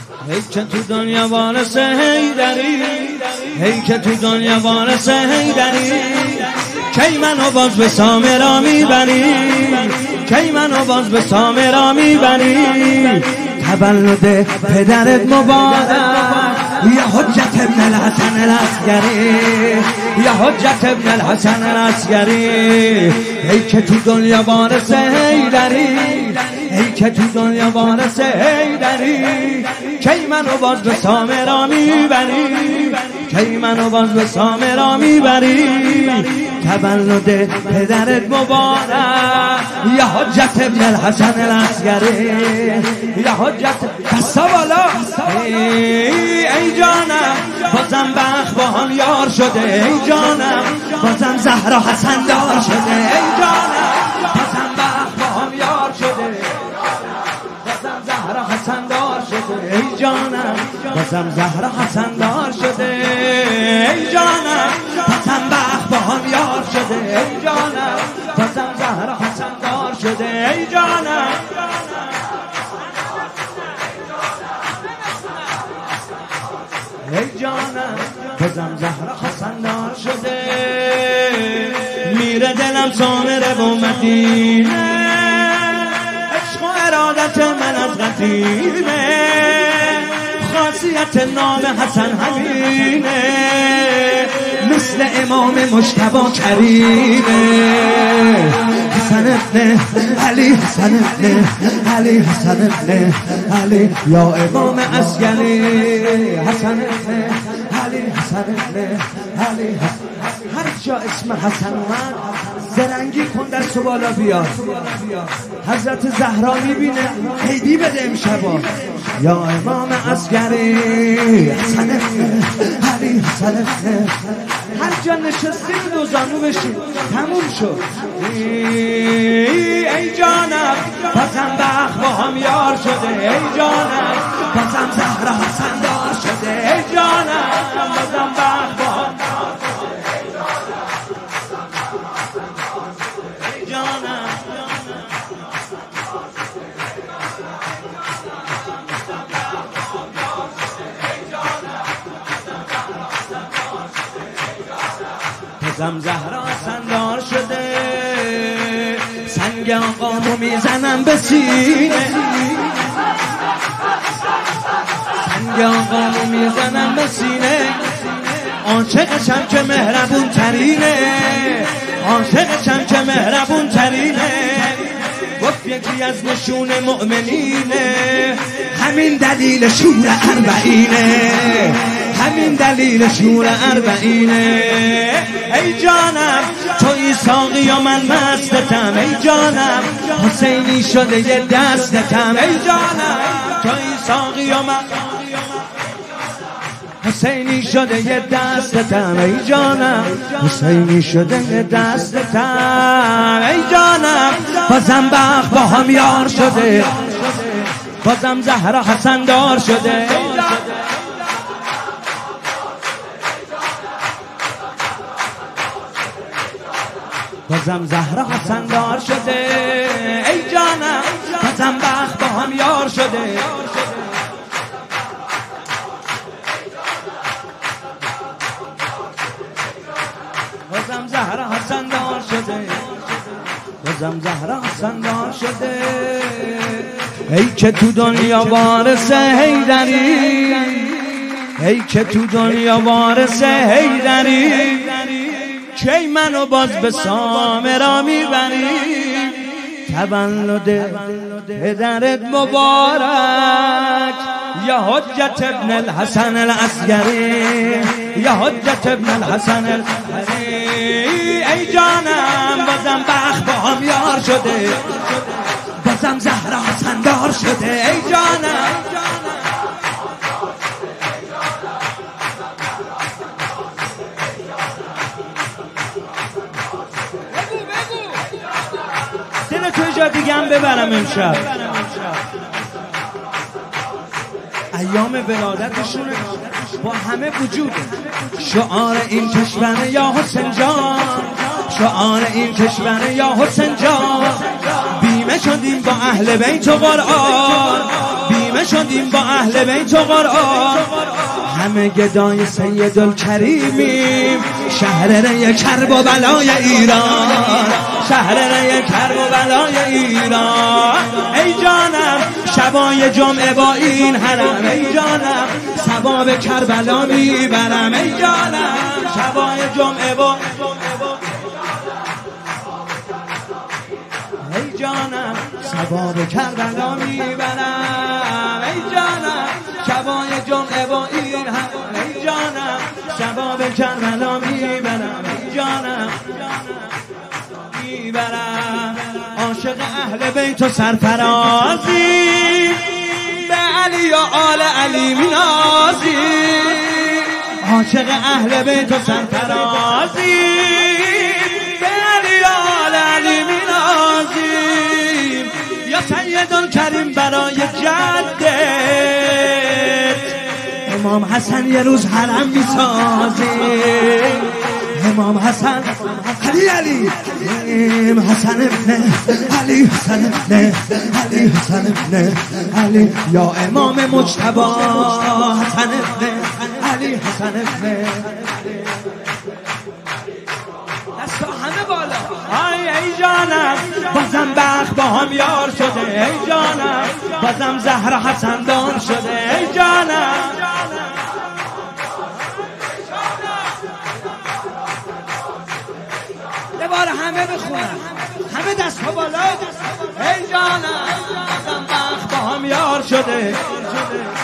هی که تو دنیا وارث حیدری، هی که تو دنیا وارث حیدری، کی منو باز به سامرا میبری، کی منو باز به سامرا میبری. تولد پدرت مبارک یا حجت ابن الحسن العسکری، یا حجت ابن الحسن العسکری. ای که تو دنیا وارث حیدری، ای که تو دنیا وارث حیدری، کی منو باز به سامرا میبری، کی منو باز به سامرا میبری. تولد پدرت مبارک یا حجت ابن الحسن العسکری، یا حجت دستا بالا. ای جانم بازم بخت با هم یار شده، ای جانم بازم زهرا حسن دار شده، ای جانم بازم بخت با هم یار شده، بازم زهرا حسن دار شده، ای جانم بازم زهرا حسن دار شده، ای جانم بازم بخت با هم یار شده، ای جانم بازم زهرا حسن دار شده، ای جانم ای جانم بازم زهرا حسن دار شده. میره دلم سامره و مدینه، عشق و ارادت من از قدیمه، خاصیت نام حسن همینه، مثل امام مجتبی کریمه. حسن ابن علی، حسن ابن علی، حسن ابن علی یا امام عسکری، حسن ابن علی، حسن ابن علی. هر جا اسم حسن اومد زرنگی کن در سوالا بیار. حضرت زهرا میبینه عیدی بده امشبا یا امام عسکری، حسن ابن علی، حسن ابن. هر جا نشستیم دو زانو بشیم تموم شد. ای جانم بازم بخت با هم یار شده، ای جانم بازم زهرا حسن دار شده، ای جانم بازم بخت با هم یار شده، ای جانم بازم زهرا حسن دار شده. سنگ آقامو میزنم به سینه، سنگ آقامو میزنم به سینه، عاشقشم که مهربون ترینه، عاشقشم که مهربون ترینه. گفت یکی از نشون مؤمنینه، همین دلیل شور اربعینه، همین دلیل شور اربعینه. ای جانم توی ساقی و من مستتم، ای جانم حسینی شده یه دستتم، ای جانم توی ساقی و من حسینی شده یه دستتم، ای جانم حسینی شده یه دستتم، ای جانم بازم بخت با هم یار شده، بازم زهرا حسن دار شده. بازم زهرا حسن دار شده، ای جانم بازم بخت با هم یار شده، بازم زهرا حسن دار شده، بازم زهرا حسن دار شده. ای که تو دنیا وارث حیدری، ای که تو دنیا وارث حیدری، کی منو باز به سامرا میبری. تولد پدرت مبارک یا حجت ابن الحسن العسکری، یا حجت ابن الحسن العسکری. ای جانم بازم بخت با هم یار شده، بازم زهرا حسن دار شده، ای جانم دل تو جا دیگه هم ببرم امشب. ایام ولادتشون با همه وجود شعار این کشور یا حسین جان، شعار این کشور یا حسین جان. بیمه شدیم با اهل بیت و قرآن، بیمه همه شدیم با اهل بیت و قرآن، همه گدای سیدالکریمیم. شهر ری کرب و بلای ایران، شهر ری کرب و بلای ایران. ای جانم شبای جمعه با این حرم، ای جانم ثواب کربلا میبرم. ای جانم شبای جمعه با، ای جانم ثواب کربلا میبرم. ای جانم شبای جمعه با این حرم، ای جانم ثواب کربلا میبرم. ای جانم میبرم. عاشق اهل بیت و سرفرازی، به علی و آل علی مینازی. عاشق اهل بیت و سرفرازی، به علی و آل علی مینازی. یا سیدالکریم برای جدت امام حسن یه روز حرم میسازی. امام حسن علی امام حسن ابن علی حسن ابن علی حسن ابن علی، یا امام مجتبی حسن ابن علی حسن ابن. دستا همه بالا. ای جانم بازم بخت با هم یار شده. ای جانم بازم زهر حسن دار شده. ای جانم یه بار همه بخونن، همه دست ها بالا. ای جانم بازم بخت با هم یار شده.